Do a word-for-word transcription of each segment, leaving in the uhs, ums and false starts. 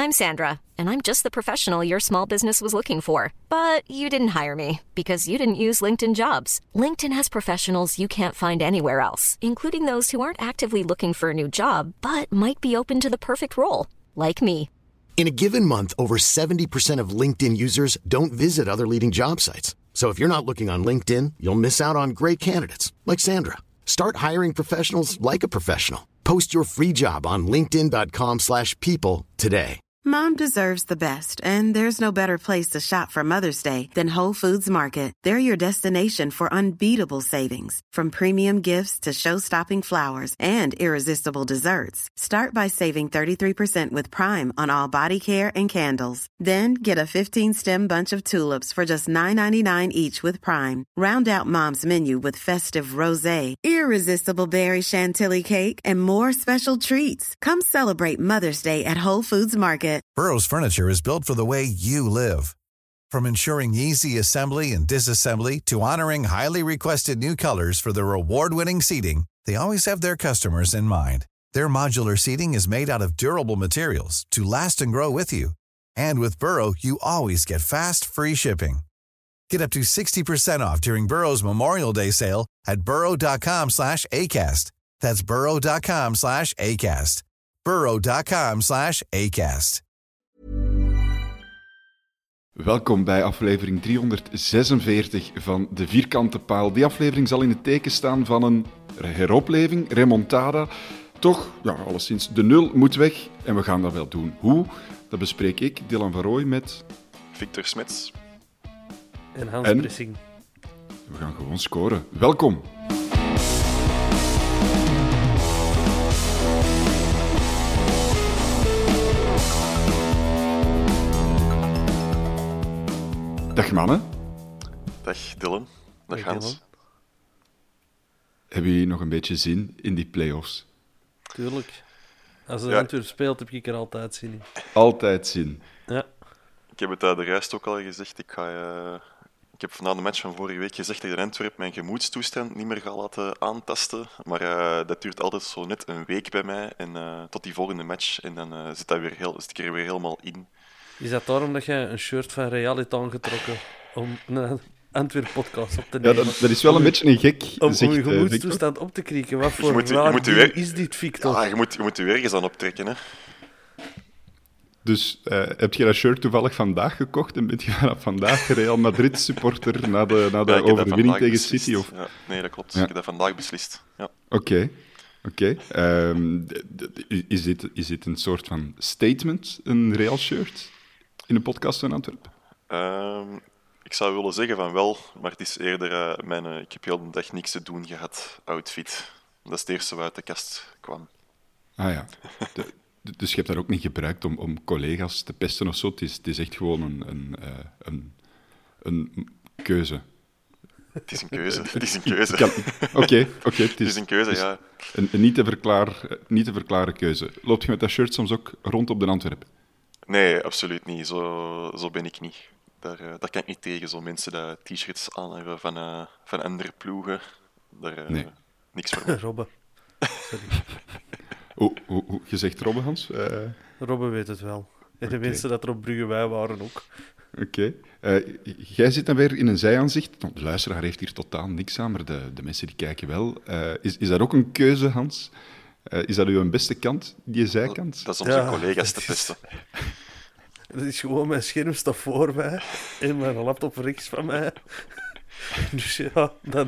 I'm Sandra, and I'm just the professional your small business was looking for. But you didn't hire me because you didn't use LinkedIn Jobs. LinkedIn has professionals you can't find anywhere else, including those who aren't actively looking for a new job, but might be open to the perfect role, like me. In a given month, over seventy percent of LinkedIn users don't visit other leading job sites. So if you're not looking on LinkedIn, you'll miss out on great candidates like Sandra. Start hiring professionals like a professional. Post your free job on linkedin.com slash people today. Mom deserves the best, and there's no better place to shop for Mother's Day than Whole Foods Market. They're your destination for unbeatable savings, from premium gifts to show-stopping flowers and irresistible desserts. Start by saving thirty-three percent with Prime on all body care and candles. Then get a fifteen-stem bunch of tulips for just nine ninety-nine each with Prime. Round out Mom's menu with festive rosé, irresistible berry chantilly cake, and more special treats. Come celebrate Mother's Day at Whole Foods Market. Burrow's furniture is built for the way you live. From ensuring easy assembly and disassembly to honoring highly requested new colors for their award-winning seating, they always have their customers in mind. Their modular seating is made out of durable materials to last and grow with you. And with Burrow, you always get fast, free shipping. Get up to sixty percent off during Burrow's Memorial Day sale at burrow.com slash ACAST. That's burrow.com slash ACAST. burrow.com slash ACAST. Welkom bij aflevering driehonderdzesenveertig van De Vierkante Paal. Die aflevering zal in het teken staan van een heropleving, remontada. Toch, ja, alleszins, de nul moet weg en we gaan dat wel doen. Hoe? Dat bespreek ik, Dylan van Rooij, met... Victor Smets. En Hans en... Pressing. We gaan gewoon scoren. Welkom! Dag mannen. Dag Dylan. Dag, Dag Hans. Dylan. Hebben jullie nog een beetje zin in die play-offs? Tuurlijk. Als de Ja. Antwerp speelt, heb ik er altijd zin in. Altijd zin. Ja. Ik heb het uh, de rest ook al gezegd. Ik, ga, uh, ik heb na de match van vorige week gezegd dat ik de Antwerp mijn gemoedstoestand niet meer ga laten aantasten. Maar uh, dat duurt altijd zo net een week bij mij. En uh, tot die volgende match. En dan uh, zit, dat weer heel, zit ik er weer helemaal in. Is dat daarom dat jij een shirt van Real hebt aangetrokken om een Antwerp-podcast op te Ja, nemen? dat, dat is wel een beetje een gek Om, om zicht, je eh, Victor. gemoedstoestand op te krieken. Wat voor moet- je raar moet je ding weer- is dit, Victor? Ja, je moet, je moet er weer eens aan optrekken. Hè. Dus uh, heb je dat shirt toevallig vandaag gekocht en bent je vanaf vandaag Real Madrid supporter na de, na de Ja, ik heb dat overwinning vandaag tegen beslist. City? Of... Ja, nee, dat klopt. Ja. Ik heb dat vandaag beslist. Ja. Oké, oké. Ehm, d- d- is, dit, is dit een soort van statement, een Real shirt, in een podcast van Antwerpen? Um, ik zou willen zeggen van wel, maar het is eerder uh, mijn uh, ik heb heel de dag niks te doen gehad outfit. Dat is het eerste wat uit de kast kwam. Ah ja. De, d- dus je hebt dat ook niet gebruikt om, om collega's te pesten of zo? Het is, het is echt gewoon een, een, uh, een, een keuze. Het is een keuze. Het is een keuze. Kan- Oké, oké. Het Het is een keuze, het is ja. Een, een niet, te verklaar, niet te verklaren keuze. Loopt je met dat shirt soms ook rond op de Antwerpen? Nee, absoluut niet. Zo, zo ben ik niet. Daar, uh, daar kan ik niet tegen, zo mensen die t-shirts aan hebben van, uh, van andere ploegen. Daar, uh, Nee. Niks voor me. Robbe. Sorry. Hoe, hoe, hoe, je zegt Robbe, Hans? Uh, Robbe weet het wel. En de Oké. mensen dat er op Brugge wij waren ook. Oké. Okay. Uh, jij zit dan weer in een zijaanzicht. Nou, de luisteraar heeft hier totaal niks aan, maar de, de mensen die kijken wel. Uh, is, is dat ook een keuze, Hans? Uh, is dat uw beste kant, die zijkant? Dat is om Ja, zijn collega's te dat is- pesten. Dat is gewoon, mijn scherm staat voor mij en mijn laptop rechts van mij. Dus ja, dan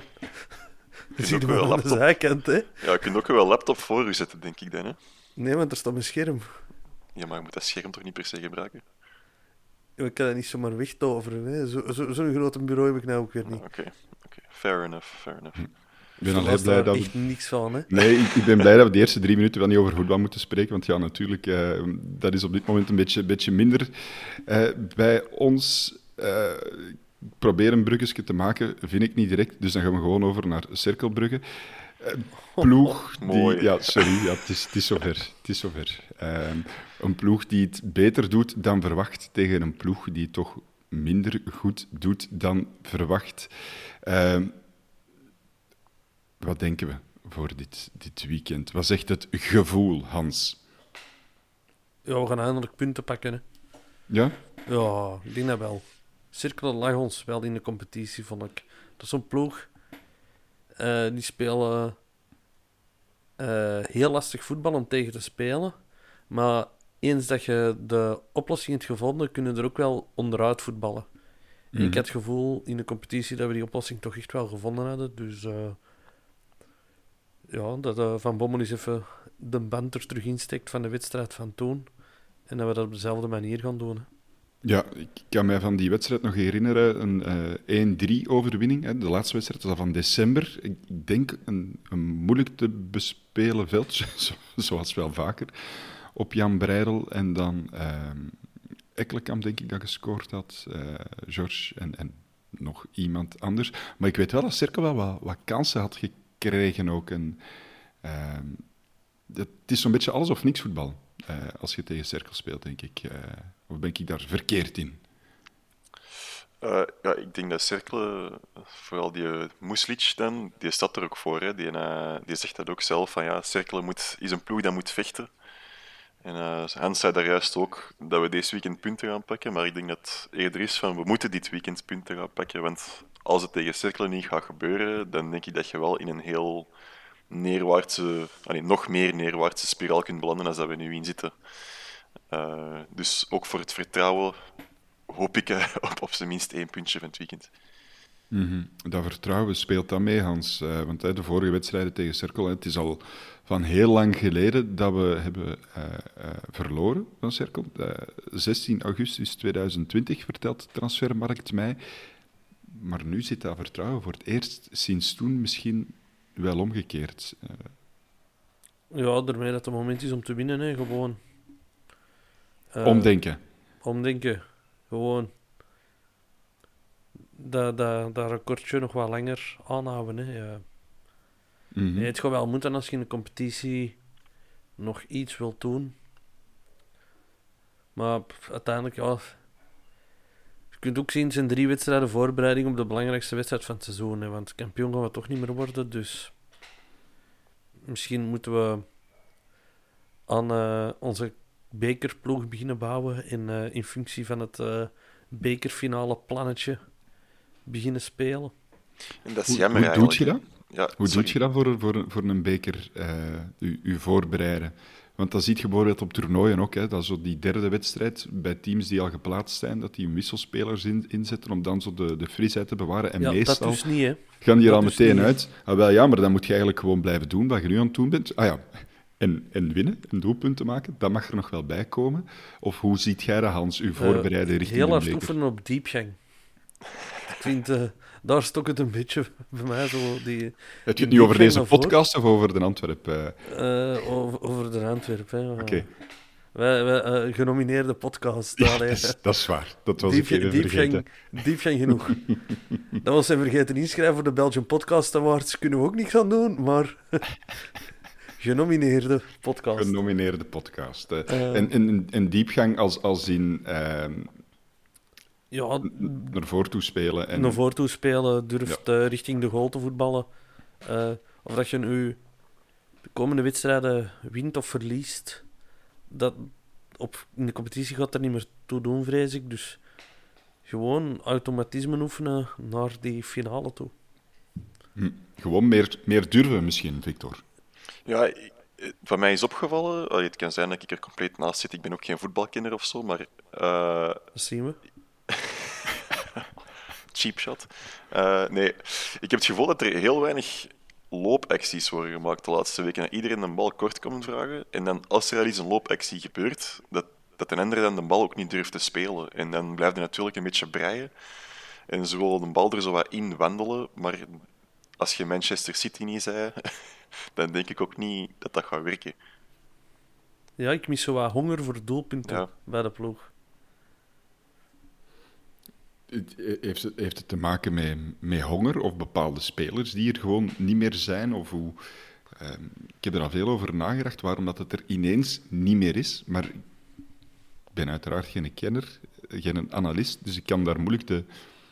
ook zie je wel me een aan de laptop. zijkant, hè. Ja, je kunt ook wel een laptop voor u zetten, denk ik dan. Hè? Nee, want er staat mijn scherm. Ja, maar je moet dat scherm toch niet per se gebruiken? Ik kan dat niet zomaar wegtoveren, hè. Zo, zo, zo'n groot bureau heb ik nou ook weer niet. Oké, oké. Fair enough, fair enough. Ik ben Er al heel was blij daar dat we... echt niks van, hè. Nee, ik, ik ben blij dat we de eerste drie minuten wel niet over voetbal moeten spreken, want ja, natuurlijk, uh, dat is op dit moment een beetje, beetje minder uh, bij ons. Uh, proberen een bruggetje te maken, vind ik niet direct, dus dan gaan we gewoon over naar Cerkelbrugge. Uh, ploeg die... Mooi. Ja, sorry, ja, het, is, het is zover. Het is zover. Uh, een ploeg die het beter doet dan verwacht tegen een ploeg die het toch minder goed doet dan verwacht. Uh, Wat denken we voor dit, dit weekend? Wat zegt het gevoel, Hans? Ja, we gaan eindelijk punten pakken. Hè. Ja? Ja, ik denk dat wel. Cerkelen lag ons wel in de competitie, vond ik. Dat is zo'n ploeg. Uh, die spelen uh, heel lastig voetbal om tegen te spelen. Maar eens dat je de oplossing hebt gevonden, kunnen er ook wel onderuit voetballen. En mm. ik had het gevoel in de competitie dat we die oplossing toch echt wel gevonden hadden. Dus uh, ja, dat uh, Van Bommel eens even de band er terug insteekt van de wedstrijd van toen. En dat we dat op dezelfde manier gaan doen. Hè. Ja, ik kan mij van die wedstrijd nog herinneren. Een uh, één drie overwinning. Hè. De laatste wedstrijd was al van december. Ik denk een, een moeilijk te bespelen veldje, zoals wel vaker, op Jan Breidel. En dan uh, Ekkelenkamp, denk ik, dat gescoord had. Uh, George en, en nog iemand anders. Maar ik weet wel dat Cerkel wel wat, wat kansen had gekregen ook. En, uh, het is zo'n beetje alles of niks voetbal. Uh, als je tegen Cerkel speelt, denk ik. Uh, of ben ik daar verkeerd in? Uh, ja, ik denk dat Cercle, vooral die uh, Muslic dan, die staat er ook voor. Hè. Die, uh, die zegt dat ook zelf, van ja, Cercle moet, is een ploeg dat moet vechten. En uh, Hans zei daar juist ook dat we deze weekend punten gaan pakken, maar ik denk dat het eerder is van, we moeten dit weekend punten gaan pakken, want als het tegen Cercle niet gaat gebeuren, dan denk ik dat je wel in een heel neerwaartse, allee, nog meer neerwaartse spiraal kunt belanden dan dat we nu in zitten. Uh, dus ook voor het vertrouwen hoop ik uh, op op zijn minst één puntje van het weekend. Mm-hmm. Dat vertrouwen speelt dan mee, Hans. Uh, want uh, de vorige wedstrijden tegen Cerkel, het is al van heel lang geleden dat we hebben uh, uh, verloren van Cerkel. Uh, zestien augustus tweeduizend twintig vertelt Transfermarkt mij. Maar nu zit dat vertrouwen voor het eerst sinds toen misschien wel omgekeerd. Uh. Ja, daarmee dat het moment is om te winnen, hè. Gewoon. Uh, omdenken. Omdenken. Gewoon. Dat, dat, dat recordje nog wat langer aanhouden. Hè. Ja. Mm-hmm. Nee, het gaat wel moeten als je in de competitie nog iets wilt doen. Maar pff, uiteindelijk, ja. Je kunt ook zien, het zijn drie wedstrijden voorbereiding op de belangrijkste wedstrijd van het seizoen. Hè, want kampioen gaan we toch niet meer worden. Dus misschien moeten we aan uh, onze bekerploeg beginnen bouwen. En uh, in functie van het uh, bekerfinale plannetje beginnen spelen. En dat is hoe jammer hoe doe je dat? Ja, hoe sorry. doe je dat voor, voor, voor een beker, uh, u, u voorbereiden? Want dat ziet je bijvoorbeeld op toernooien ook. Hè, dat zo die derde wedstrijd bij teams die al geplaatst zijn, dat die wisselspelers in, inzetten om dan zo de, de frisheid te bewaren. En ja, meestal dat dus niet, hè. gaan die er dat al dus meteen niet, uit. Ah, wel ja, maar dan moet je eigenlijk gewoon blijven doen wat je nu aan het doen bent. Ah ja, en, en winnen, en doelpunten maken, dat mag er nog wel bij komen. Of hoe ziet jij dat, Hans, uw voorbereiden uh, richting heel de hard beker? oefenen op diepgang. Ik vind, uh, daar stokt het een beetje bij mij. Zo die, Heb je het nu over deze podcast voor? of over de Antwerp? Uh... Uh, over, over de Antwerp, hè. Oké. Okay. Wij, wij uh, genomineerde podcast. Ja, dat, is, dat is waar. Dat was diep, ik even diepgang, vergeten. Diepgang genoeg. Dat was zijn vergeten inschrijven voor de Belgian Podcast Awards. Kunnen we ook niks aan doen, maar... genomineerde podcast. Genomineerde podcast. Uh. Uh, en, en, en diepgang als, als in... Uh, ja, naar voren toe spelen. En... Naar voren toe spelen, durft ja. uh, richting de goal te voetballen. Uh, of dat je nu de komende wedstrijden wint of verliest... Dat op, in de competitie gaat er niet meer toe doen, vrees ik. Dus gewoon automatisme oefenen naar die finale toe. Hm. Gewoon meer, meer durven misschien, Victor. Ja, van mij is opgevallen... Allee, het kan zijn dat ik er compleet naast zit. Ik ben ook geen voetbalkenner of zo, maar... Uh... Dat zien we. Cheap shot. Uh, nee, ik heb het gevoel dat er heel weinig... loopacties worden gemaakt de laatste weken. Dat iedereen een bal kort komt vragen. En dan, als er al eens een loopactie gebeurt, dat, dat een ander dan de bal ook niet durft te spelen. En dan blijft hij natuurlijk een beetje breien. En ze willen de bal er zo wat in wandelen. Maar als je Manchester City niet zei, dan denk ik ook niet dat dat gaat werken. Ja, ik mis zo wat honger voor doelpunten ja. bij de ploeg. Heeft het, heeft het te maken met, met honger of bepaalde spelers die er gewoon niet meer zijn? Of hoe, uh, ik heb er al veel over nagedacht waarom dat het er ineens niet meer is. Maar ik ben uiteraard geen kenner, geen analist, dus ik kan daar moeilijk de,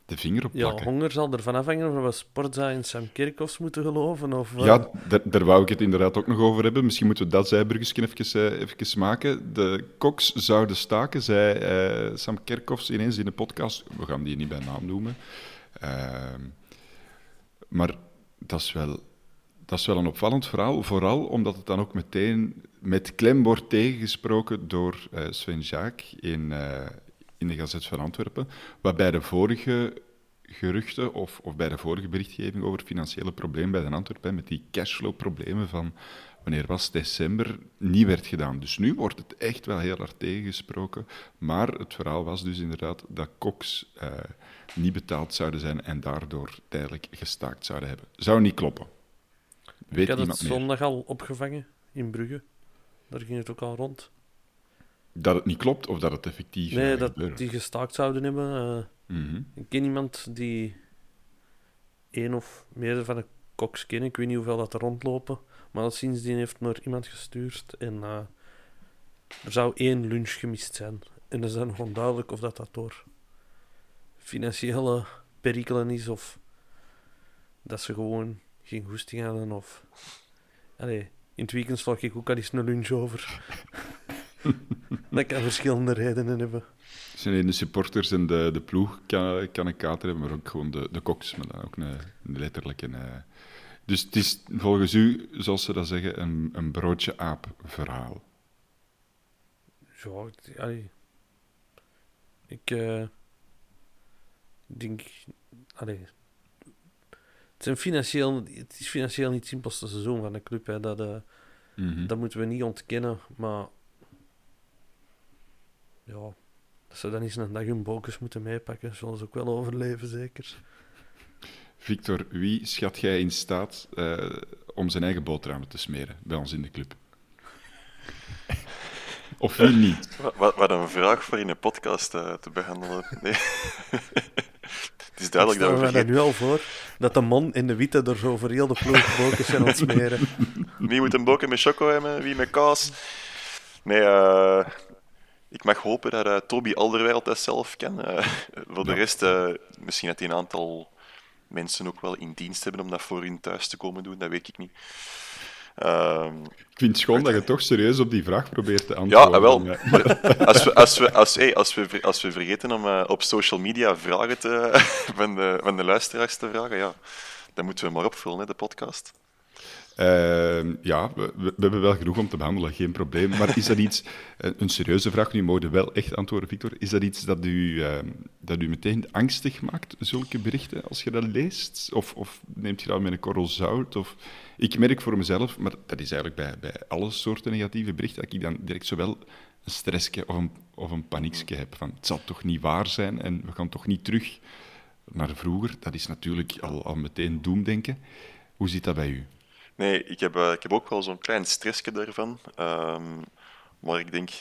de vinger op Ja, plakken. honger zal ervan afhangen of we Sportza en Sam Kerkhoffs moeten geloven. Of, uh... Ja, daar, daar wou ik het inderdaad ook nog over hebben. Misschien moeten we dat zijbruggetje even, uh, even maken. De koks zouden staken, zei uh, Sam Kerkhoffs ineens in de podcast. We gaan die niet bij naam noemen. Uh, maar dat is wel... Dat is wel een opvallend verhaal, vooral omdat het dan ook meteen met klem wordt tegengesproken door uh, Sven Jaak in, uh, in de Gazet van Antwerpen, waarbij de vorige geruchten of, of bij de vorige berichtgeving over financiële problemen bij de Antwerpen, met die cashflow-problemen van wanneer was december, niet werd gedaan. Dus nu wordt het echt wel heel hard tegengesproken, maar het verhaal was dus inderdaad dat koks uh, niet betaald zouden zijn en daardoor tijdelijk gestaakt zouden hebben. Zou niet kloppen. Weet ik had het meer. zondag al opgevangen in Brugge. Daar ging het ook al rond. Dat het niet klopt of dat het effectief Nee, uh, dat gebeurt. die gestaakt zouden hebben. Uh, Mm-hmm. Ik ken iemand die één of meerdere van de koks kennen. Ik weet niet hoeveel dat er rondlopen. Maar sindsdien heeft maar iemand gestuurd. En uh, er zou één lunch gemist zijn. En dat is dan nog onduidelijk of dat, dat door financiële perikelen is of dat ze gewoon geen goesting hadden. Of... Allee, in het weekend sla ik ook al eens een lunch over. Dat kan verschillende redenen hebben. Dus alleen de supporters en de, de ploeg kan, kan een kater hebben, maar ook gewoon de, de koks, maar dan ook een, een letterlijke... Een, dus het is volgens u, zoals ze dat zeggen, een, een broodje-aap verhaal. Ja, allee. Ik uh, denk... Allee. Het, zijn financieel, het is financieel niet het simpelste seizoen van de club. Hè. Dat, uh, Mm-hmm. dat moeten we niet ontkennen, maar... Ja, dat ze dan eens een dag hun bokens moeten meepakken, zullen ze ook wel overleven, zeker. Victor, wie schat jij in staat uh, om zijn eigen boterhammen te smeren bij ons in de club? Of wie niet? Wat, wat een vraag voor in een podcast uh, te behandelen. Nee. Het is duidelijk dat we Ik stel me vergeten... nu al voor dat de man en de witte er zo voor heel de ploeg bokens zijn aan het smeren. Wie moet een boken met choco hebben, wie met kaas? Nee, uh, ik mag hopen dat uh, Toby Alderweireld dat zelf kan. Uh, voor de Ja. rest, uh, misschien dat hij een aantal mensen ook wel in dienst hebben om dat voor hun thuis te komen doen, dat weet ik niet. Uh, Ik vind het schoon dat je toch serieus op die vraag probeert te antwoorden. Ja, wel. Ja. Als we, als we, als, hey, als we, als we vergeten om uh, op social media vragen te, van, de, van de luisteraars te vragen, ja, dan moeten we maar opvullen, hè, de podcast. Uh, ja, we, we hebben wel genoeg om te behandelen, geen probleem. Maar is dat iets, een serieuze vraag, nu mogen wel echt antwoorden, Victor, is dat iets dat u, uh, dat u meteen angstig maakt, zulke berichten, als je dat leest? Of, of neemt je dat met een korrel zout? Of... Ik merk voor mezelf, maar dat is eigenlijk bij, bij alle soorten negatieve berichten, dat ik dan direct zowel een stressje of een, of een paniekje heb. Van, het zal toch niet waar zijn en we gaan toch niet terug naar vroeger. Dat is natuurlijk al, al meteen doemdenken. Hoe zit dat bij u? Nee, ik heb, uh, ik heb ook wel zo'n klein stressje daarvan. Um, maar ik denk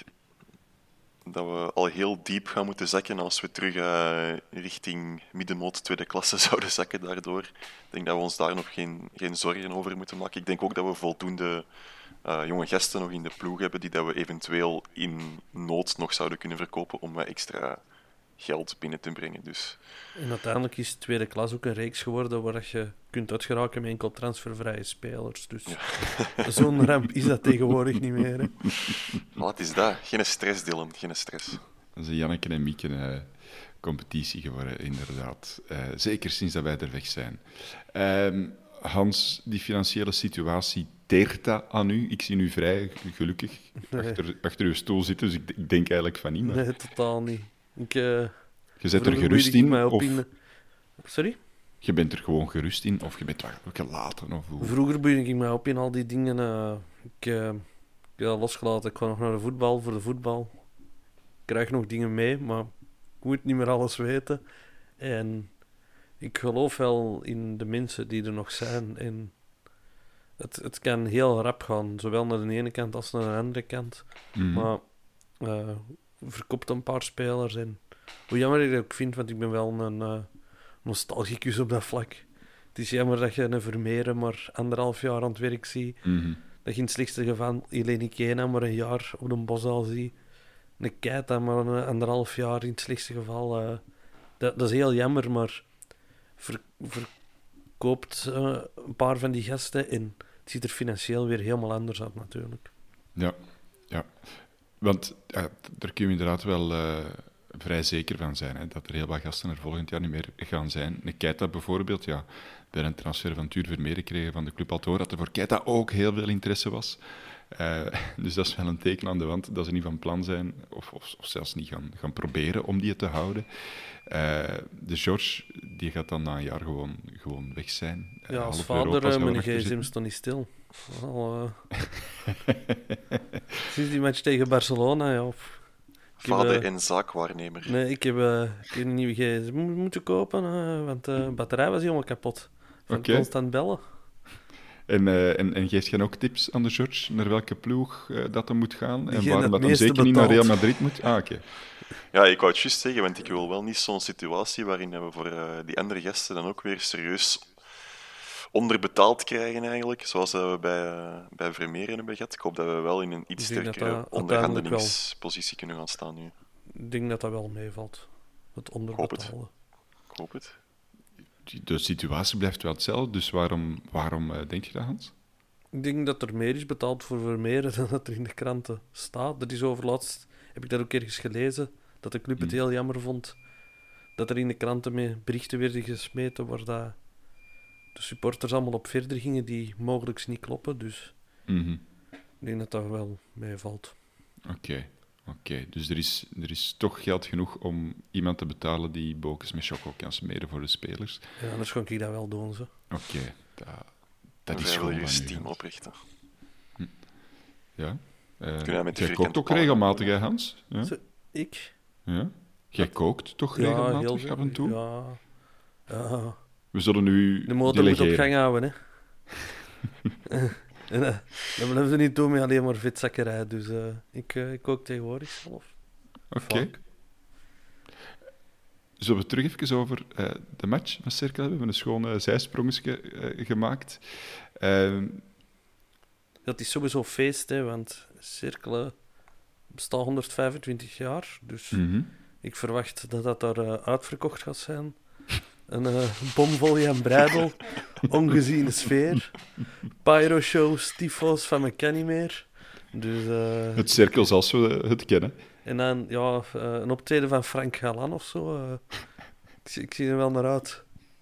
dat we al heel diep gaan moeten zakken als we terug uh, richting middenmoot tweede klasse zouden zakken daardoor. Ik denk dat we ons daar nog geen, geen zorgen over moeten maken. Ik denk ook dat we voldoende uh, jonge gasten nog in de ploeg hebben die dat we eventueel in nood nog zouden kunnen verkopen om wat extra geld binnen te brengen. Dus... En uiteindelijk is tweede klas ook een reeks geworden waar je kunt uitgeraken met enkel transfervrije spelers. Dus ja. Zo'n ramp is dat tegenwoordig niet meer. Hè. Wat is dat? Geen stress, Dylan. Geen stress. Dat is een Janneke en Mieke uh, competitie geworden, inderdaad. Uh, zeker sinds dat wij er weg zijn. Uh, Hans, die financiële situatie, deert dat aan u? Ik zie u vrij gelukkig Nee. achter, achter uw stoel zitten, dus ik, ik denk eigenlijk van niet. Maar... Nee, totaal niet. Ik, uh, Je zet er vroeger gerust boeide ik in, mij op of in... Sorry? je bent er gewoon gerust in, of je bent wel gelaten, of hoe? Vroeger boeide ik mij op in al die dingen. Uh, ik, uh, ik heb dat losgelaten. Ik ga nog naar de voetbal voor de voetbal. Ik krijg nog dingen mee, maar ik moet niet meer alles weten. En ik geloof wel in de mensen die er nog zijn. En het, het kan heel rap gaan, zowel naar de ene kant als naar de andere kant. Mm-hmm. Maar uh, verkoopt een paar spelers. En hoe jammer ik dat ook vind, want ik ben wel een uh, nostalgicus op dat vlak. Het is jammer dat je een Vermeeren maar anderhalf jaar aan het werk ziet. Mm-hmm. Dat je in het slechtste geval Eleni Kena maar een jaar op een Bosal ziet. Een Keita maar een anderhalf jaar in het slechtste geval uh, Dat, dat is heel jammer, maar ver, verkoopt uh, een paar van die gasten en het ziet er financieel weer helemaal anders uit natuurlijk. Ja, ja. Want ja, daar kun je inderdaad wel uh, vrij zeker van zijn, hè, dat er heel wat gasten er volgend jaar niet meer gaan zijn. Een Keita bijvoorbeeld, ja, bij een transfer van Tuur Vermeer kregen van de club al te horen dat er voor Keita ook heel veel interesse was. Uh, dus dat is wel een teken aan de wand dat ze niet van plan zijn, of, of, of zelfs niet gaan, gaan proberen om die te houden. Uh, de George, die gaat dan na een jaar gewoon, gewoon weg zijn. Uh, ja, als half vader, Europa uh, zou mijn erachter gsm zitten. stond niet stil. Al, uh... Sinds die match tegen Barcelona, ja. Ik Vader heb, uh... en zaakwaarnemer. Nee, ik heb, uh, ik heb een nieuwe gsm mo- moeten kopen, uh, want de uh, batterij was helemaal kapot. Van Oké. constant bellen. En, uh, en, en geeft je ook tips aan de George naar welke ploeg uh, dat hem moet gaan? En Diegene waarom het dat hem meeste zeker niet naar betaalt. Real Madrid moet? Ah, oké. Okay. Ja, ik wou het juist zeggen, want ik wil wel niet zo'n situatie waarin we voor uh, die andere gasten dan ook weer serieus onderbetaald krijgen eigenlijk, zoals dat we bij, uh, bij Vermeer hebben gehad. Ik hoop dat we wel in een iets Ik denk dat sterkere dat onderhandelingspositie kunnen gaan staan nu. Ik denk dat dat wel meevalt. Het onderbetalen. Ik hoop het. De situatie blijft wel hetzelfde, dus waarom, waarom uh, denk je dat, Hans? Ik denk dat er meer is betaald voor Vermeer dan dat er in de kranten staat. Dat is overlaatst, heb ik dat ook ergens gelezen, dat de club het heel jammer vond dat er in de kranten mee berichten werden gesmeten waar dat de supporters allemaal op verder gingen die mogelijk niet kloppen. Dus Mm-hmm. ik denk dat dat wel meevalt. Oké, okay. okay. Dus er is, er is toch geld genoeg om iemand te betalen die bokens met choco kan smeren voor de spelers. Ja, anders kon ik dat wel doen. Oké, okay. dat, dat een is gewoon vrijwilligers van u, team Hans. oprichten. Hm. Ja. Uh, Jij jij kookt ook regelmatig, hè, Hans? Ja? Zo, ik? Ja. Jij dat... kookt toch ja, regelmatig heel... af en toe? Ja. Ja. We zullen nu de motor delegeren. moet op gang houden, hè. En, uh, dat blijven ze niet doen met alleen maar vetzakkerij. Dus uh, ik, uh, ik kook tegenwoordig zelf. Oké. Okay. Zullen we terug even over uh, de match met Cercle hebben? We hebben een schoon uh, zijsprongetje uh, gemaakt. Uh, dat is sowieso feest, hè, want Cercle bestaat honderdvijfentwintig jaar. Dus mm-hmm. ik verwacht dat dat daar uh, uitverkocht gaat zijn. Een uh, bomvol Jan Breidel, ongeziene sfeer, pyro-shows, tyfo's van me ken niet meer. Dus, uh, het cirkel zoals we het kennen. En dan ja, uh, een optreden van Frank Galan of zo. Uh, ik, ik zie er wel naar uit.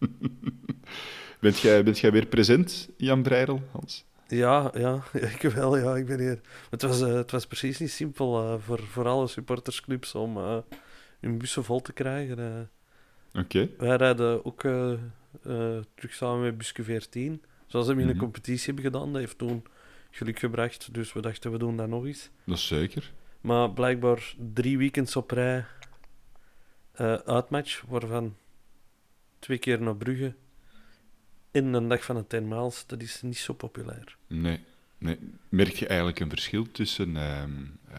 bent, jij, bent jij weer present, Jan Breidel, Hans? Ja, ja, ik wel. Ja, ik ben hier. Het was, uh, het was precies niet simpel uh, voor, voor alle supportersclubs om uh, hun bussen vol te krijgen. Uh. Oké. Okay. Wij rijden ook uh, uh, terug samen met Buske veertien. Zoals we in mm-hmm. een competitie hebben gedaan. Dat heeft toen geluk gebracht. Dus we dachten, we doen dat nog eens. Dat is zeker. Maar blijkbaar drie weekends op rij uh, uitmatch. Waarvan twee keer naar Brugge. In een dag van een ten miles. Dat is niet zo populair. Nee. nee. Merk je eigenlijk een verschil tussen... Uh, uh,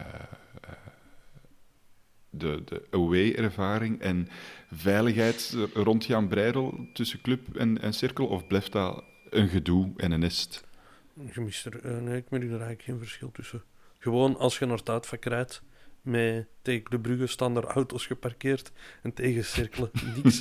De, de away-ervaring en veiligheid rond Jan Breidel tussen club en, en cirkel? Of blijft dat een gedoe en een nest? Je mist er, uh, nee, ik merk er eigenlijk geen verschil tussen. Gewoon als je naar het uitvak rijdt, met, tegen de Brugge staan er auto's geparkeerd en tegen cirkelen niks.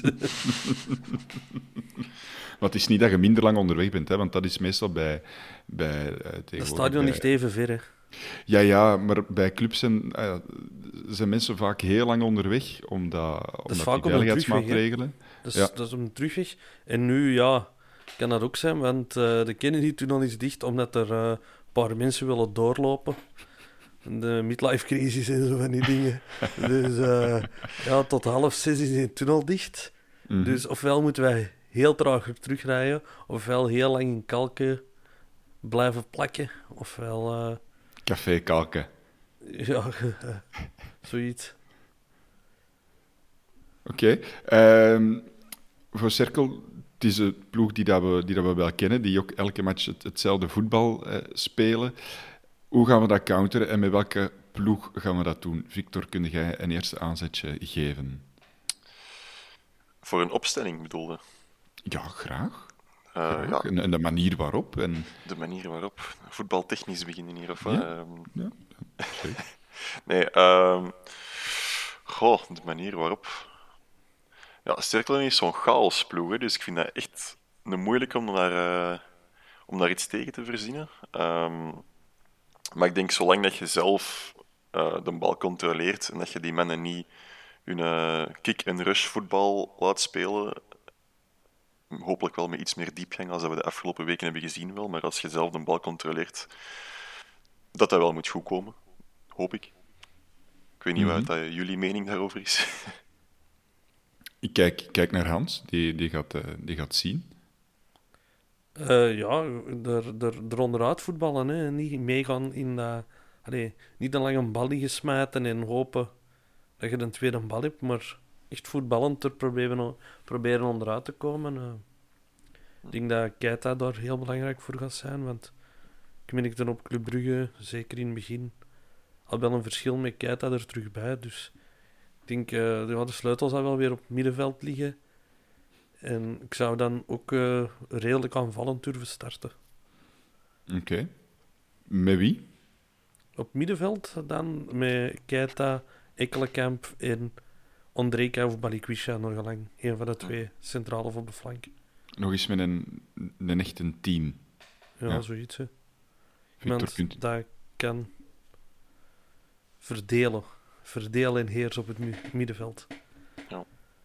Maar het is niet dat je minder lang onderweg bent, hè, want dat is meestal bij... bij uh, Het stadion bij... ligt even ver, hè. Ja, ja, maar bij clubs zijn, uh, zijn mensen vaak heel lang onderweg, omdat, dat omdat vaak die veiligheidsmaatregelen... Dat is, ja. dat is om de terugweg. En nu, ja, kan dat ook zijn, want uh, de Kennedy-tunnel is dicht omdat er uh, een paar mensen willen doorlopen. De midlife-crisis en zo van die dingen. Dus uh, ja, tot half zes is die tunnel dicht. Mm-hmm. Dus ofwel moeten wij heel traag terugrijden, ofwel heel lang in kalken blijven plakken, ofwel... Uh, Café Kalken. Ja, zoiets. Oké. Okay. Um, voor Cercle, het is een ploeg die, dat we, die dat we wel kennen, die ook elke match het, hetzelfde voetbal uh, spelen. Hoe gaan we dat counteren en met welke ploeg gaan we dat doen? Victor, kun jij een eerste aanzetje geven? Voor een opstelling bedoelde? Ja, graag. Uh, graag. Ja. En, en de manier waarop. En... De manier waarop. Voetbaltechnisch beginnen hier, of wat? Ja, um... ja zeker. Nee, um... goh, de manier waarop. Ja, Cerkelen is zo'n chaosploeg, hè, dus ik vind dat echt een moeilijk om daar, uh, om daar iets tegen te verzinnen. Um, maar ik denk, zolang dat je zelf uh, de bal controleert en dat je die mannen niet hun uh, kick-and-rush voetbal laat spelen, hopelijk wel met iets meer diepgang als dat we de afgelopen weken hebben gezien wel, maar als je zelf de bal controleert, dat dat wel moet goed komen. Hoop ik. Ik weet niet mm-hmm. wat dat jullie mening daarover is. Ik kijk, kijk naar Hans, die, die, gaat, uh, die gaat zien. Uh, ja, er, er, er onderuit voetballen, hè. Niet meegaan in dat... Allee, niet een lange bal liggen smijten en hopen dat je een tweede bal hebt, maar echt voetballend er proberen, proberen onderuit te komen. Uh, ik denk dat Keita daar heel belangrijk voor gaat zijn, want ik ben ik dan op Club Brugge, zeker in het begin, al wel een verschil met Keita er terug bij. Dus ik denk, uh, ja, de sleutel zal wel weer op het middenveld liggen. En ik zou dan ook uh, redelijk aanvallend durven starten. Oké. Okay. Met wie? Op middenveld dan met Keita, Ekkelenkamp en Ondrejka of Balikwisha nog lang. Een van de twee, centraal of op de flank. Nog eens met een, een echt een tien. Ja, ja. Zoiets. Hè. Iemand kunt... dat kan verdelen. Verdelen en heers op het middenveld. Ja.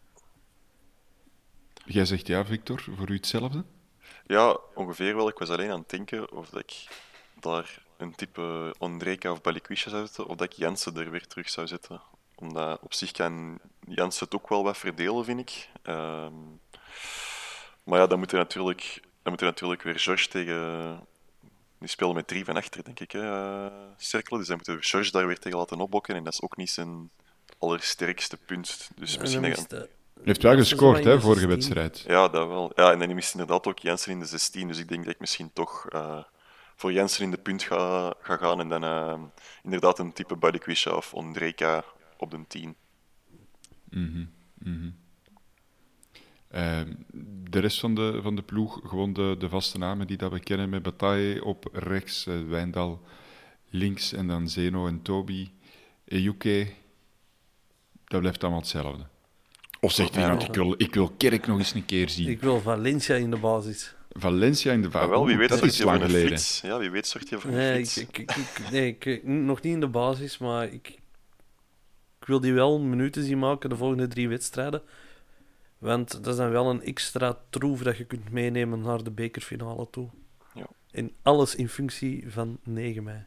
Jij zegt ja, Victor, voor u hetzelfde? Ja, ongeveer wel. Ik was alleen aan het denken of dat ik daar een type Ondrejka of Balikwisha zou zetten, of dat ik Jansen er weer terug zou zetten. Omdat op zich kan Jansen het ook wel wat verdelen, vind ik. Um, maar ja, dan moet er natuurlijk, dan moet er natuurlijk weer George tegen... Die spelen met drie van achter, denk ik, hè, uh, Cerkelen. Dus dan moeten we George daar weer tegen laten opbokken. En dat is ook niet zijn allersterkste punt. Dus ja, misschien... De... Hij heeft wel gescoord, hè, vorige wedstrijd. Ja, dat wel. Ja, en dan is inderdaad ook Jansen in de zestien. Dus ik denk dat ik misschien toch uh, voor Jansen in de punt ga, ga gaan. En dan uh, inderdaad een type Balikwisha of Ondrejka op de tien. Mm-hmm. Mm-hmm. Uh, de rest van de, van de ploeg, gewoon de, de vaste namen die dat we kennen, met Bataille op rechts, uh, Wijndal links en dan Zeno en Toby, Ejuke, dat blijft allemaal hetzelfde. Of zegt hij, ja, nou, ik wil, ik wil Kerk nog eens een keer zien. Ik wil Valencia in de basis. Valencia in de basis? Wel, wie weet dat is lang geleden. Ja, wie weet zorgt je voor een nee, flits. Ik, ik, ik, nee, ik, nog niet in de basis, maar ik, ik wil die wel minuten zien maken de volgende drie wedstrijden. Want dat is dan wel een extra troef dat je kunt meenemen naar de bekerfinale toe. Ja. En alles in functie van negen mei.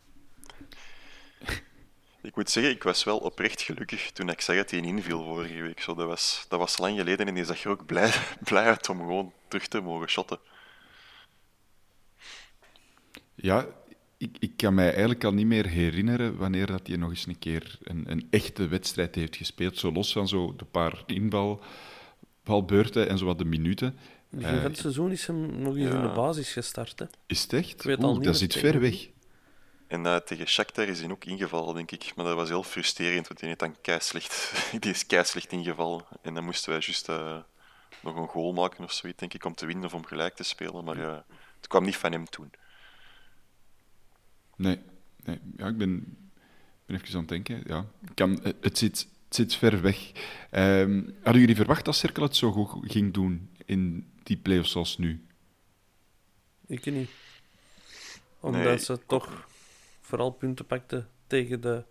Ik moet zeggen, ik was wel oprecht gelukkig toen ik zag dat hij inviel vorige week. Zo, dat, was, dat was lang geleden en die zag er ook blij, blij uit om gewoon terug te mogen shotten. Ja, ik, ik kan mij eigenlijk al niet meer herinneren wanneer dat hij nog eens een keer een, een echte wedstrijd heeft gespeeld. Zo los van zo de paar invalbeurten en zo wat de minuten. Begin van het seizoen is hem nog eens ja. in de basis gestart. Hè? Is het echt? Ik weet Oeh, al niet dat zit ver weg. En uh, tegen Shakhtar is hij ook ingevallen, denk ik. Maar dat was heel frustrerend, want hij heeft dan keislecht, die is keislecht ingevallen. En dan moesten wij juist uh, nog een goal maken of zoiets, denk ik, om te winnen of om gelijk te spelen. Maar uh, het kwam niet van hem toen. Nee, nee. Ja, ik ben, ben even aan het denken. Ja, kan, het, zit, het zit ver weg. Um, hadden jullie verwacht dat Cerkel het zo goed ging doen in die play-offs zoals nu? Ik niet. Omdat nee, ze toch vooral punten pakten tegen de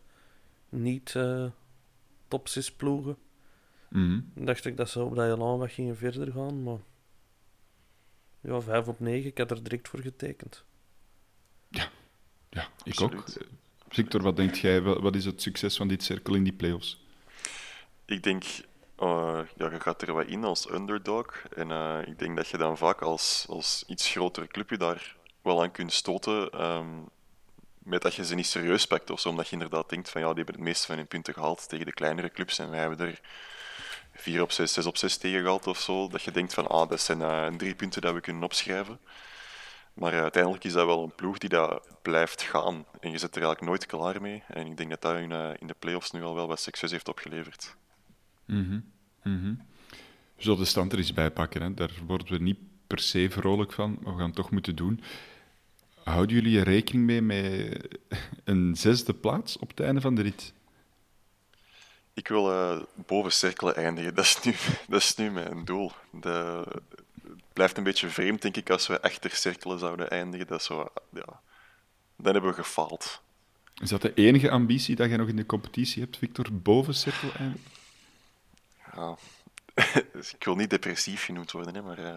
niet-top zes uh, ploegen. Mm-hmm. Dacht ik dat ze op dat elan wat gingen verder gaan, maar ja, vijf op negen, ik had er direct voor getekend. Ja, ja ik Absoluut. ook. Victor, wat denkt jij? Wat is het succes van dit Cerkel in die play-offs? Ik denk, uh, ja, je gaat er wat in als underdog. En uh, ik denk dat je dan vaak als, als iets grotere club je daar wel aan kunt stoten. Um, met dat je ze niet serieus pakt of zo, omdat je inderdaad denkt van ja, die hebben het meeste van hun punten gehaald tegen de kleinere clubs en wij hebben er vier op zes, zes op zes tegen gehaald of zo. Dat je denkt van ah, dat zijn uh, drie punten dat we kunnen opschrijven. Maar uh, uiteindelijk is dat wel een ploeg die dat blijft gaan. En je zit er eigenlijk nooit klaar mee. En ik denk dat dat in, uh, in de play-offs nu al wel wat succes heeft opgeleverd. Mm-hmm. Mm-hmm. We zullen de stand er eens bij pakken. Hè. Daar worden we niet per se vrolijk van, maar we gaan het toch moeten doen. Houden jullie er rekening mee met een zesde plaats op het einde van de rit? Ik wil uh, boven cirkelen eindigen. Dat is nu, dat is nu mijn doel. De, het blijft een beetje vreemd, denk ik, als we achter cirkelen zouden eindigen. Dat is zo, ja, dan hebben we gefaald. Is dat de enige ambitie dat je nog in de competitie hebt, Victor? Boven cirkel eindigen? Ja. Dus ik wil niet depressief genoemd worden, hè, maar... Uh...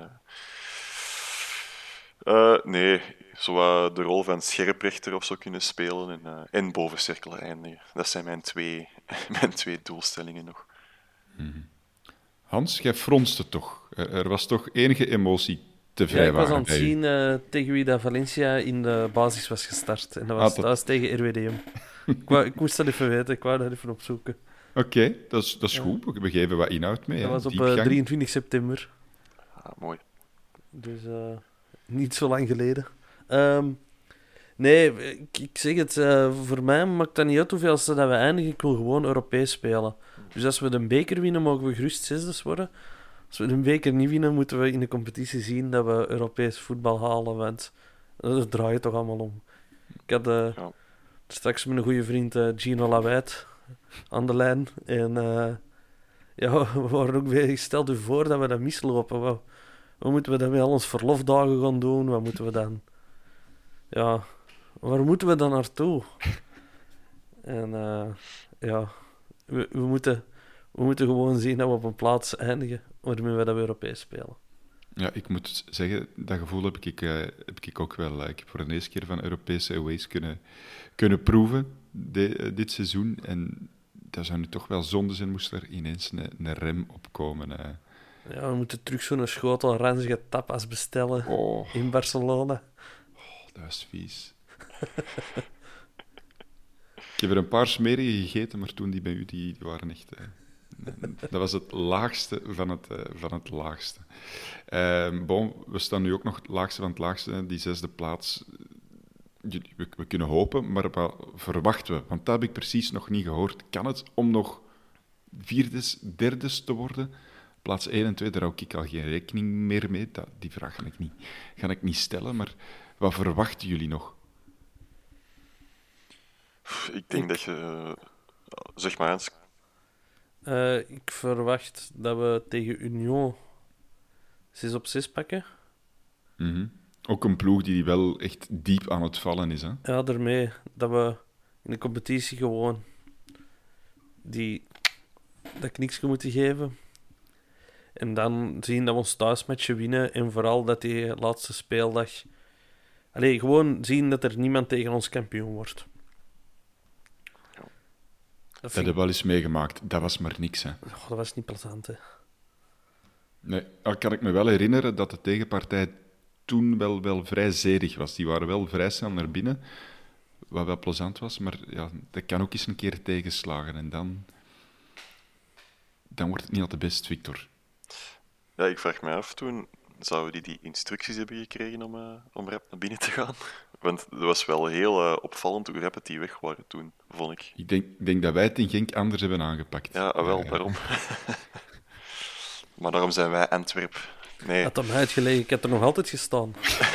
Uh, nee, zo uh, de rol van scherprechter of zo kunnen spelen en, uh, en boven cirkelen eindigen. Dat zijn mijn twee, mijn twee doelstellingen nog. Mm-hmm. Hans, jij fronste toch? Er, er was toch enige emotie te vrijwaren? Ja, ik was aan het zien uh, tegen wie dat Valencia in de basis was gestart. En dat was ah, dat... thuis tegen R W D M. ik, wou, ik moest dat even weten, ik wou dat even opzoeken. Oké, okay, dat is, dat is ja. goed. We geven wat inhoud mee. Dat hè? was op uh, drieëntwintig september. Ah, mooi. Dus... Uh... Niet zo lang geleden. Um, nee, ik, ik zeg het, uh, voor mij maakt dat niet uit hoeveel dat we eindigen. Ik wil gewoon Europees spelen. Dus als we de beker winnen, mogen we gerust zesdes worden. Als we de beker niet winnen, moeten we in de competitie zien dat we Europees voetbal halen. Want daar draait het toch allemaal om. Ik had uh, ja. straks met een goede vriend uh, Gino Lawijt aan de lijn. En uh, ja, we waren ook weer... Stel je voor dat we dat mislopen. Wow. Wat moeten we dan met al onze verlofdagen gaan doen? Wat moeten we dan... Ja, waar moeten we dan naartoe? En uh, ja, we, we, moeten, we moeten gewoon zien dat we op een plaats eindigen waarmee we dat Europees spelen. Ja, ik moet zeggen, dat gevoel heb ik, uh, heb ik ook wel. Uh, ik heb voor de eerste keer van Europese aways kunnen, kunnen proeven de, uh, dit seizoen. En dat zou nu toch wel zonde zijn, moest er ineens een, een rem opkomen. Uh. Ja, we moeten terug zo'n schotel ranzige tapas bestellen oh. in Barcelona. Oh, dat is vies. Ik heb er een paar smerige gegeten, maar toen die bij u, die, die waren echt... Uh, dat was het laagste van het, uh, van het laagste. Uh, bon, we staan nu ook nog het laagste van het laagste, die zesde plaats. We, we kunnen hopen, maar wat verwachten we? Want dat heb ik precies nog niet gehoord. Kan het om nog vierdes, derdes te worden? Plaats één en twee, daar hou ik al geen rekening meer mee. Dat, die vraag ga ik, niet, ga ik niet stellen, maar wat verwachten jullie nog? Ik denk ik... dat je... Uh, zeg maar eens. Uh, ik verwacht dat we tegen Union zes op zes pakken. Mm-hmm. Ook een ploeg die wel echt diep aan het vallen is. Hè? Ja, daarmee dat we in de competitie gewoon die dat kniksje moeten geven. En dan zien dat we ons thuismatchen winnen. En vooral dat die laatste speeldag... Allee, gewoon zien dat er niemand tegen ons kampioen wordt. Dat, dat heb ik wel eens meegemaakt. Dat was maar niks, hè. Oh, dat was niet plezant, hè. Nee, al kan ik me wel herinneren dat de tegenpartij toen wel, wel vrij zedig was. Die waren wel vrij snel naar binnen, wat wel plezant was. Maar ja, dat kan ook eens een keer tegenslagen. En dan... Dan wordt het niet al te best, Victor. Ja, ik vraag me af toen... Zouden die die instructies hebben gekregen om, uh, om rap naar binnen te gaan? Want het was wel heel uh, opvallend hoe rap die weg waren toen, vond ik. Ik denk, denk dat wij het in Genk anders hebben aangepakt. Ja, wel, uh, daarom. Maar daarom zijn wij Antwerp. Nee. Had aan mij uitgelegen, ik heb er nog altijd gestaan.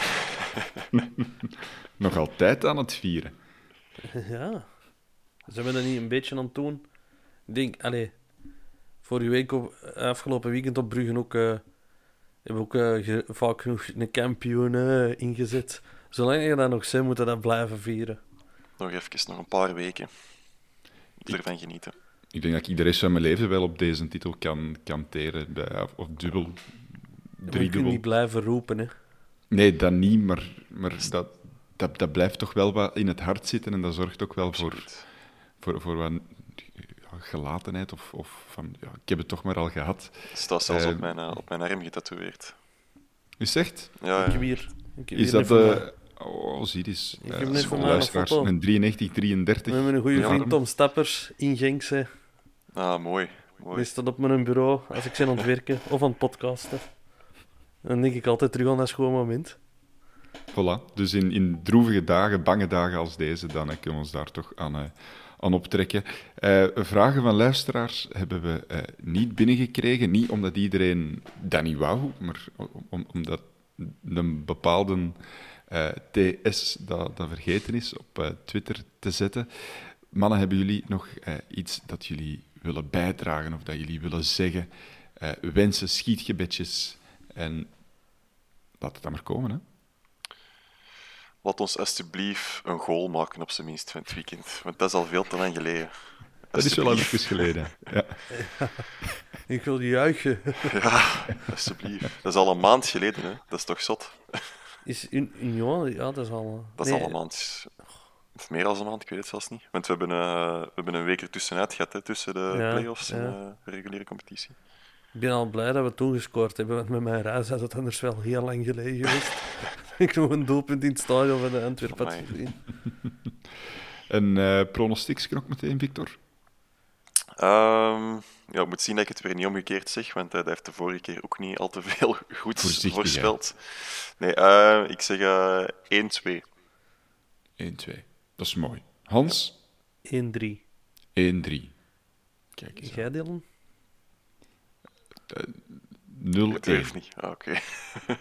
Nog altijd aan het vieren. Ja. Zijn we dat niet een beetje aan het doen? Ik denk, allee, vorige week, op, afgelopen weekend op Bruggen ook... Uh, We hebben ook uh, ge- vaak genoeg een kampioen uh, ingezet. Zolang je dat nog bent, moeten we dat blijven vieren. Nog even, nog een paar weken. Ervan genieten. Ik denk dat ik de rest van mijn leven wel op deze titel kan, kan teren. Bij, of, of dubbel, driedubbel. Je kunt niet blijven roepen, hè. Nee, dat niet, maar, maar dat, dat, dat blijft toch wel wat in het hart zitten. En dat zorgt ook wel voor, voor, voor wat gelatenheid. Of, of van, ja, ik heb het toch maar al gehad. Het staat zelfs uh, op, mijn, uh, op mijn arm getatoeëerd. Is het echt? Ja, ja. Ik heb hier, ik heb is hier dat... Uh, oh, zie eens. Ik uh, heb net voor voor luisteraars een drieënnegentig drieëndertig. We hebben een goede ja, vriend Tom Stappers in Genkse. Ah, mooi. mooi. Die staat op mijn bureau als ik ben aan het werken of aan het podcasten. Dan denk ik altijd terug aan dat schoon moment. Voilà. Dus in, in droevige dagen, bange dagen als deze, dan uh, kunnen we ons daar toch aan... Uh, aan optrekken. Uh, vragen van luisteraars hebben we uh, niet binnengekregen. Niet omdat iedereen dat niet wou, maar om, omdat een bepaalde uh, T S dat, dat vergeten is op uh, Twitter te zetten. Mannen, hebben jullie nog uh, iets dat jullie willen bijdragen of dat jullie willen zeggen. Uh, wensen, schietgebedjes. En laat het dan maar komen, hè. Laat ons alsjeblieft een goal maken op zijn minst van het weekend. Want dat is al veel te lang geleden. Dat is wel al even geleden. Ja. Ja, ik wil juichen. Ja, alsjeblieft. Dat is al een maand geleden, hè. Dat is toch zot? Is Union? Ja, dat is al... Dat is nee. al een maand. Of meer dan een maand, ik weet het zelfs niet. Want we hebben, uh, we hebben een week ertussenuit gehad, hè, tussen de ja, play-offs ja. en de reguliere competitie. Ik ben al blij dat we toen gescoord hebben, want met mijn reis had het anders wel heel lang geleden geweest. Ik nog een doelpunt in het stadion van de Antwerpen had gezien. Een uh, pronosticsknok meteen, Victor? Um, ja, ik moet zien dat ik het weer niet omgekeerd zeg, want uh, dat heeft de vorige keer ook niet al te veel goed voorspeld. Nee, uh, ik zeg uh, één twee. één twee. Dat is mooi. Hans? één drie. één drie. Kijk eens. Jij, Dylan? Uh, nul één. Het heeft niet. Ah, oké. Okay.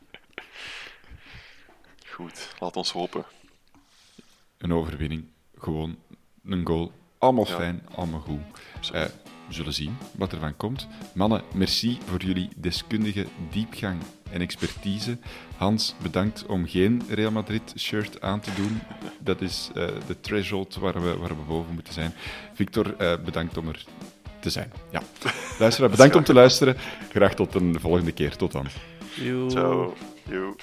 Goed, laat ons hopen. Een overwinning. Gewoon een goal. Allemaal ja. fijn, allemaal goed. Uh, we zullen zien wat er van komt. Mannen, merci voor jullie deskundige diepgang en expertise. Hans, bedankt om geen Real Madrid shirt aan te doen. Dat is uh, de threshold waar we, waar we boven moeten zijn. Victor, uh, bedankt om er te zijn. Ja. Luisteraar, bedankt om te luisteren. Graag tot een volgende keer. Tot dan. Yo. Ciao. Yo.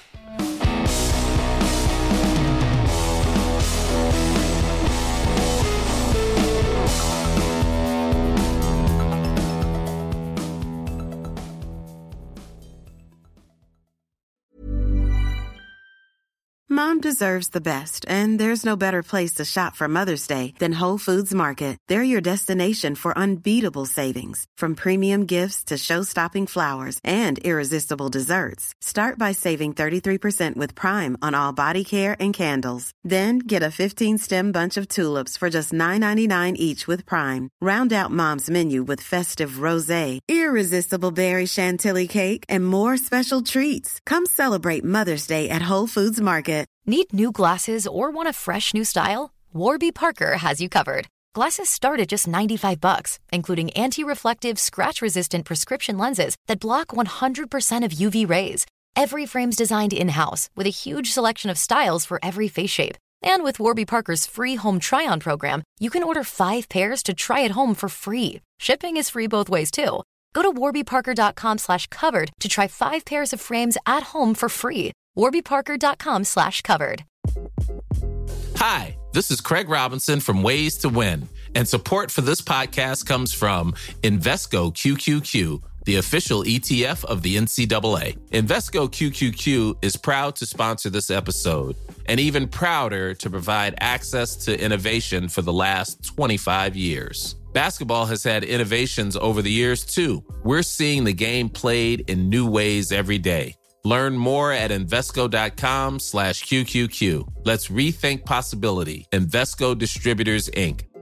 Mom deserves the best, and there's no better place to shop for Mother's Day than Whole Foods Market. They're your destination for unbeatable savings, from premium gifts to show-stopping flowers and irresistible desserts. Start by saving thirty-three percent with Prime on all body care and candles. Then get a fifteen-stem bunch of tulips for just nine ninety-nine each with Prime. Round out Mom's menu with festive rosé, irresistible berry chantilly cake, and more special treats. Come celebrate Mother's Day at Whole Foods Market. Need new glasses or want a fresh new style? Warby Parker has you covered. Glasses start at just ninety-five bucks, including anti-reflective, scratch-resistant prescription lenses that block one hundred percent of U V rays. Every frame's designed in-house with a huge selection of styles for every face shape. And with Warby Parker's free home try-on program, you can order five pairs to try at home for free. Shipping is free both ways, too. Go to warbyparker.com slash covered to try five pairs of frames at home for free. warbyparker.com slash covered. Hi, this is Craig Robinson from Ways to Win, and support for this podcast comes from Invesco Q Q Q, the official E T F of the N C double A. Invesco Q Q Q is proud to sponsor this episode, and even prouder to provide access to innovation for the last twenty-five years. Basketball has had innovations over the years, too. We're seeing the game played in new ways every day. Learn more at Invesco.com slash QQQ. Let's rethink possibility. Invesco Distributors, Incorporated.